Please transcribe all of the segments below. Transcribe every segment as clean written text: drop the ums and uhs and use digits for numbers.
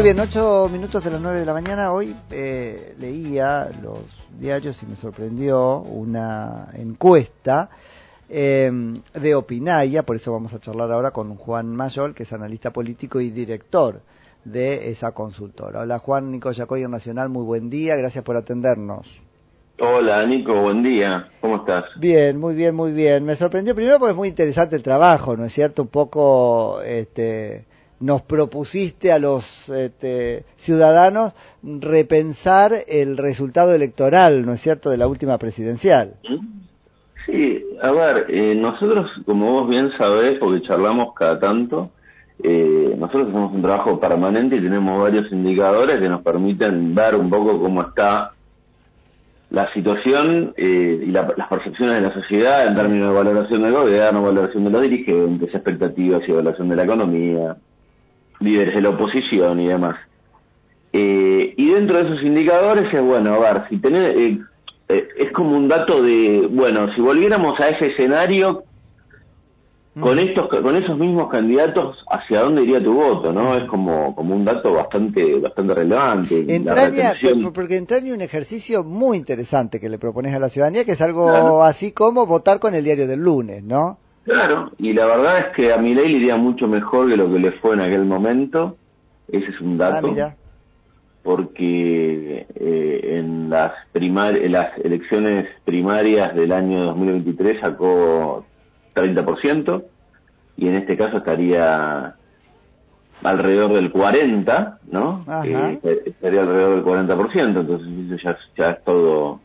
bien, 8 minutos de las 9 de la mañana. Hoy leía los diarios y me sorprendió una encuesta de Opinaya, por eso vamos a charlar ahora con Juan Mayol, que es analista político y director de esa consultora. Hola Juan, Nico Yacoy Nacional, muy buen día, gracias por atendernos. Hola Nico, buen día, ¿cómo estás? Bien, muy bien, muy bien. Me sorprendió primero porque es muy interesante el trabajo, ¿no es cierto? Un poco nos propusiste a los ciudadanos repensar el resultado electoral, ¿no es cierto?, de la última presidencial. Sí, a ver, nosotros, como vos bien sabés, porque charlamos cada tanto, nosotros hacemos un trabajo permanente y tenemos varios indicadores que nos permiten ver un poco cómo está la situación y las percepciones de la sociedad en términos de valoración del gobierno, valoración de los dirigentes, expectativas y evaluación de la economía, líderes de la oposición y demás. Y dentro de esos indicadores es, bueno, a ver, si tenés, es como un dato de, bueno, si volviéramos a ese escenario, con esos mismos candidatos, ¿hacia dónde iría tu voto? ¿No? Es como un dato bastante relevante. Porque entraña un ejercicio muy interesante que le propones a la ciudadanía, que es algo así como votar con el diario del lunes, ¿no? Claro, y la verdad es que a Milei le iría mucho mejor que lo que le fue en aquel momento. Ese es un dato. Mira. Porque en las elecciones primarias del año 2023 sacó 30%, y en este caso estaría alrededor del 40%, ¿no? Estaría alrededor del 40%, entonces eso ya es todo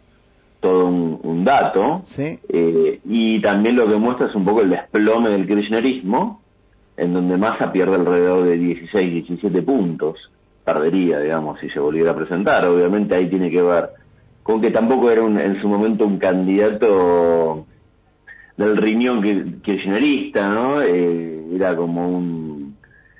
un dato. ¿Sí? Y también lo que muestra es un poco el desplome del kirchnerismo, en donde Massa pierde alrededor de 16, 17 puntos. Perdería, digamos, si se volviera a presentar. Obviamente ahí tiene que ver con que tampoco era en su momento un candidato del riñón kirchnerista, ¿no? Era como un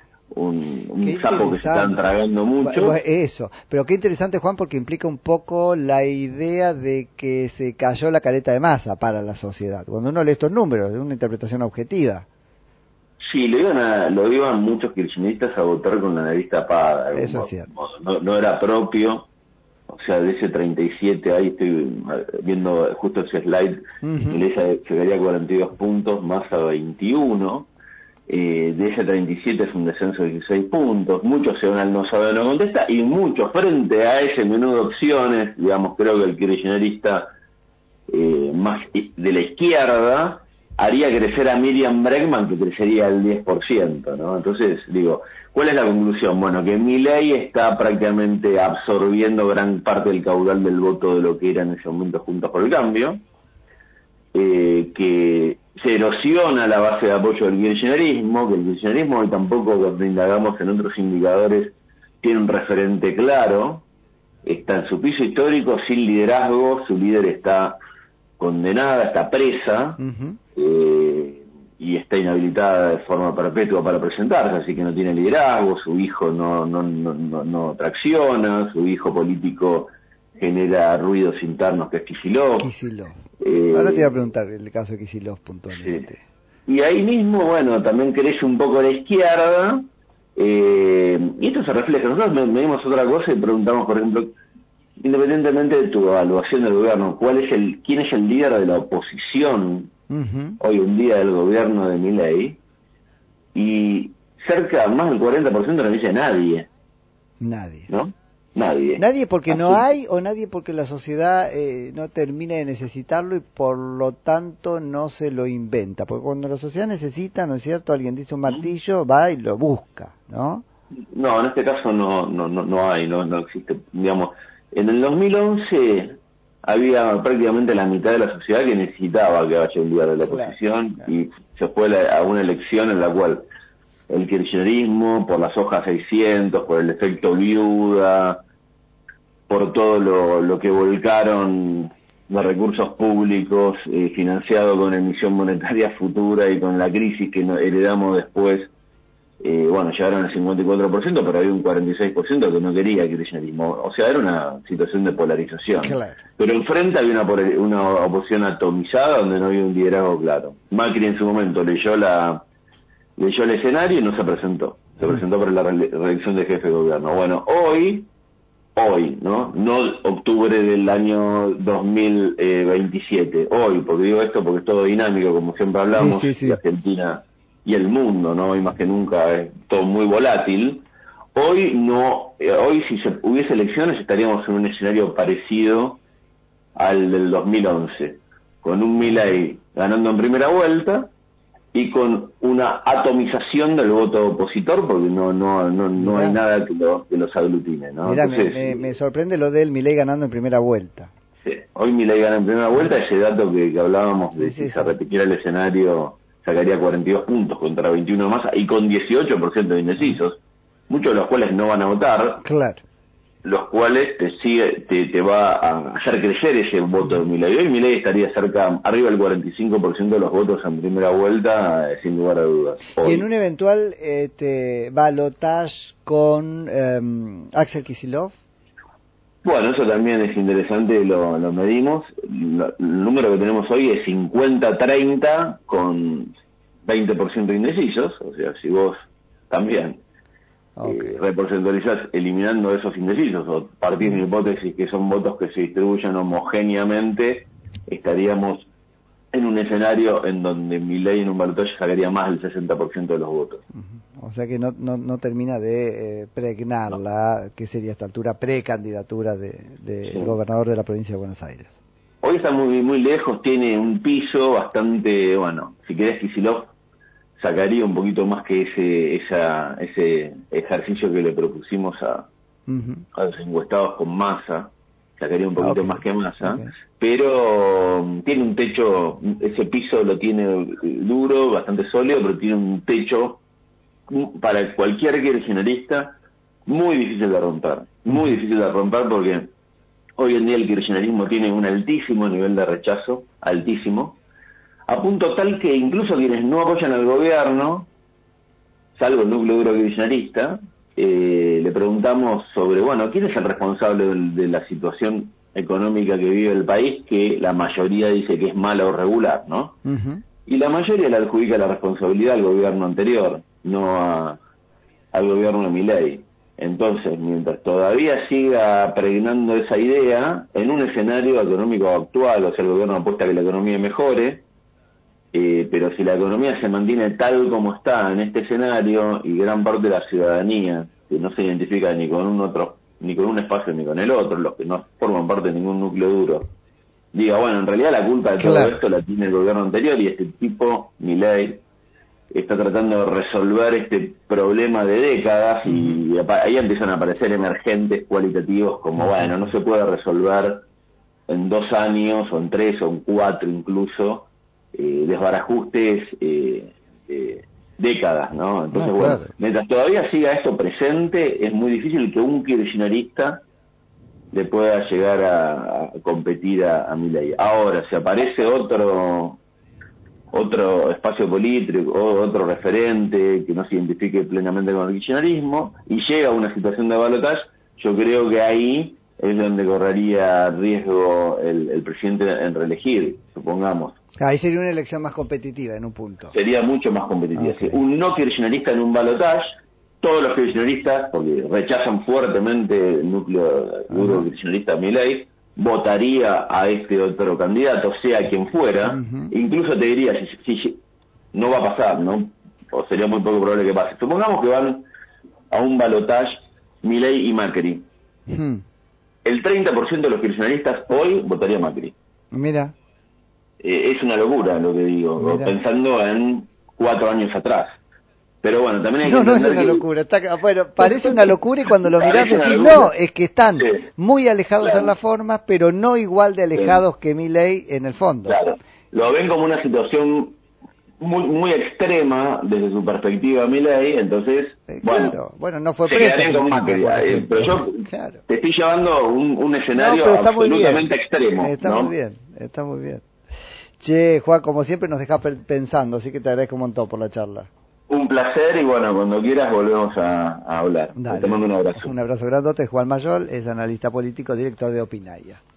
sapo que se estaban tragando mucho. Eso, pero qué interesante, Juan, porque implica un poco la idea de que se cayó la careta de Massa para la sociedad. Cuando uno lee estos números, es una interpretación objetiva. Sí, lo iban muchos kirchneristas a votar con la nariz tapada. Eso es cierto. No era propio, o sea, de ese 37, ahí estoy viendo justo ese slide, Milei llegaría a 42 puntos, Massa 21, de ese 37 es un descenso de 16 puntos, muchos se van al no sabe, no contesta, y muchos frente a ese menú de opciones, digamos, creo que el kirchnerista más de la izquierda haría crecer a Miriam Bregman, que crecería al 10%, ¿no? Entonces, digo, ¿cuál es la conclusión? Bueno, que Milei está prácticamente absorbiendo gran parte del caudal del voto de lo que era en ese momento Juntos por el Cambio, que se erosiona la base de apoyo del kirchnerismo, que el kirchnerismo hoy tampoco, cuando indagamos en otros indicadores, tiene un referente claro, está en su piso histórico, sin liderazgo, su líder está condenada, está presa, y está inhabilitada de forma perpetua para presentarse, así que no tiene liderazgo, su hijo no tracciona, su hijo político genera ruidos internos, que es Kicillof. Ahora te iba a preguntar el caso de Kicillof puntualmente. Sí. Y ahí mismo, bueno, también crece un poco la izquierda, y esto se refleja. Nosotros medimos otra cosa y preguntamos, por ejemplo, independientemente de tu evaluación del gobierno, ¿quién es el líder de la oposición hoy en día del gobierno de Milei? Y más del 40% no dice nadie. Nadie. ¿No? Nadie. Nadie porque no hay, o nadie porque la sociedad no termina de necesitarlo y por lo tanto no se lo inventa. Porque cuando la sociedad necesita, ¿no es cierto? Alguien dice un martillo, va y lo busca, ¿no? No, en este caso no hay, no existe, digamos. En el 2011 había prácticamente la mitad de la sociedad que necesitaba que haya un líder de la oposición, y se fue a una elección en la cual el kirchnerismo, por las hojas 600, por el efecto viuda, por todo lo que volcaron de recursos públicos financiado con emisión monetaria futura y con la crisis que heredamos después, llegaron al 54%, pero había un 46% que no quería kirchnerismo. O sea, era una situación de polarización. Claro. Pero enfrente había una oposición atomizada donde no había un liderazgo claro. Macri en su momento leyó el escenario y no se presentó. se presentó para la reelección de jefe de gobierno. Bueno, hoy, ¿no? No octubre del año 2027, hoy, porque digo esto porque es todo dinámico, como siempre hablamos, Sí. y Argentina y el mundo, ¿no? Hoy más que nunca es todo muy volátil. Hoy si se hubiese elecciones estaríamos en un escenario parecido al del 2011, con un Milei ganando en primera vuelta y con una atomización del voto opositor, porque no hay nada que los aglutine, ¿no? Mirá, Entonces, me sorprende lo del Milei ganando en primera vuelta. sí, hoy Milei gana en primera vuelta, ese dato que hablábamos de si se repitiera el escenario, sacaría 42 puntos contra 21 más y con 18% de indecisos, muchos de los cuales no van a votar, claro, los cuales te va a hacer crecer ese voto de Milei. Hoy Milei estaría arriba del 45% de los votos en primera vuelta, sin lugar a dudas. Hoy. Y en un eventual balotage con Axel Kicillof. Bueno, eso también es interesante, lo medimos. El número que tenemos hoy es 50-30 con 20% de indecisos, o sea, si vos también reporcentualizás eliminando esos indecisos o partís de una hipótesis que son votos que se distribuyen homogéneamente, estaríamos en un escenario en donde Milei en un balotaje sacaría más del 60% de los votos. O sea que no termina de pregnarla, que sería a esta altura precandidatura del gobernador de la provincia de Buenos Aires. Hoy está muy lejos, tiene un piso bastante, bueno, si querés Kicillof sacaría un poquito más que ese ejercicio que le propusimos a los encuestados con Massa, sacaría un poquito más que Massa, pero tiene un techo, ese piso lo tiene duro, bastante sólido, pero tiene un techo para cualquier kirchnerista muy difícil de romper, porque hoy en día el kirchnerismo tiene un altísimo nivel de rechazo, altísimo, a punto tal que incluso quienes no apoyan al gobierno, salvo el núcleo duro kirchnerista, le preguntamos sobre, bueno, ¿quién es el responsable de la situación económica que vive el país? Que la mayoría dice que es mala o regular, ¿no? Y la mayoría le adjudica la responsabilidad al gobierno anterior, no al gobierno de Milei. Entonces, mientras todavía siga pregnando esa idea, en un escenario económico actual, o sea, el gobierno apuesta a que la economía mejore, pero si la economía se mantiene tal como está en este escenario y gran parte de la ciudadanía que no se identifica ni con un espacio ni con el otro, los que no forman parte de ningún núcleo duro, diga, bueno, en realidad la culpa de todo esto la tiene el gobierno anterior y este tipo, Milei, está tratando de resolver este problema de décadas y ahí empiezan a aparecer emergentes cualitativos como, bueno, no se puede resolver en 2 años o en 3 o en 4 incluso, desbarajustes décadas, ¿no? Entonces, bueno, mientras todavía siga esto presente, es muy difícil que un kirchnerista le pueda llegar a competir a Milei. Ahora, si aparece otro espacio político, otro referente que no se identifique plenamente con el kirchnerismo y llega a una situación de balotaje, yo creo que ahí es donde correría riesgo el presidente en reelegir, supongamos. Ahí sería una elección más competitiva en un punto. Sería mucho más competitiva. Si un no kirchnerista en un balotaje, todos los kirchneristas, porque rechazan fuertemente el núcleo duro kirchnerista Milei, votaría a este otro candidato, sea quien fuera, incluso te diría, si no va a pasar, ¿no? O sería muy poco probable que pase. Supongamos que van a un balotaje Milei y Macri. El 30% de los kirchneristas hoy votaría Macri. Mira. Es una locura lo que digo, pensando en 4 años atrás. Pero bueno, también hay que entender no es una locura. Bueno, parece una locura y cuando lo mirás decís, no, es que están muy alejados en la forma, pero no igual de alejados que Milei en el fondo. Claro, lo ven como una situación muy extrema desde su perspectiva Milei, entonces, bueno, no fue se preso. quedarían con Macri, pero yo te estoy llevando un escenario absolutamente extremo. Está muy bien. Che, Juan, como siempre nos dejas pensando, así que te agradezco un montón por la charla. Un placer y bueno, cuando quieras volvemos a hablar. Dale. Te mando un abrazo. Un abrazo grandote. Juan Mayol es analista político, director de Opinaya.